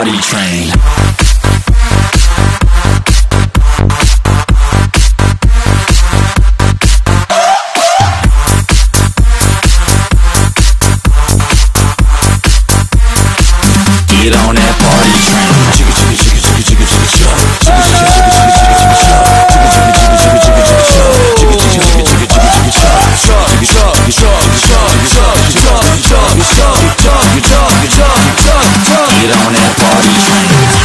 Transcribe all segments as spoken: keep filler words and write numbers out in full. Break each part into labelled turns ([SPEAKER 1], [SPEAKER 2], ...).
[SPEAKER 1] party train. Get on that party train. Chicka chicka chicka chicka chicka chicka chicka. Chicka chicka chicka chicka chicka chicka chicka. Chicka chicka chicka chicka chicka chicka chicka. Chicka chicka chicka chicka chicka chicka chicka. Chicka chicka chicka chicka chicka chicka chicka. Get on that party train.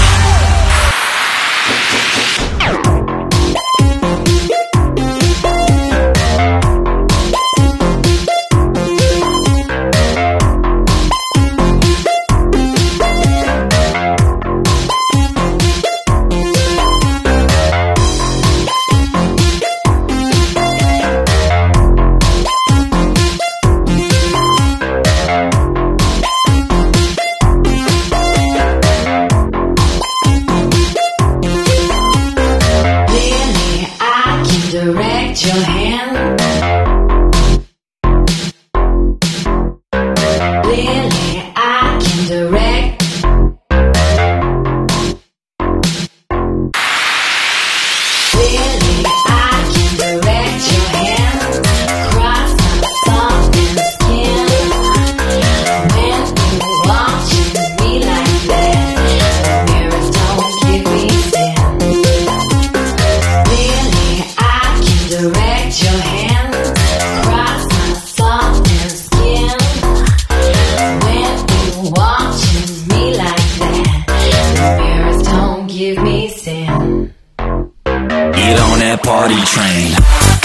[SPEAKER 2] Direct your hand. Clearly, I can direct. Clearly, I can direct your hand. Cross my soft and skin. When you watching me like that, the mirrors don't give me sin. Clearly, I direct your hand, cross my soft and skin. When you watching me like that, the mirrors don't give me sin.
[SPEAKER 1] Get on that party train.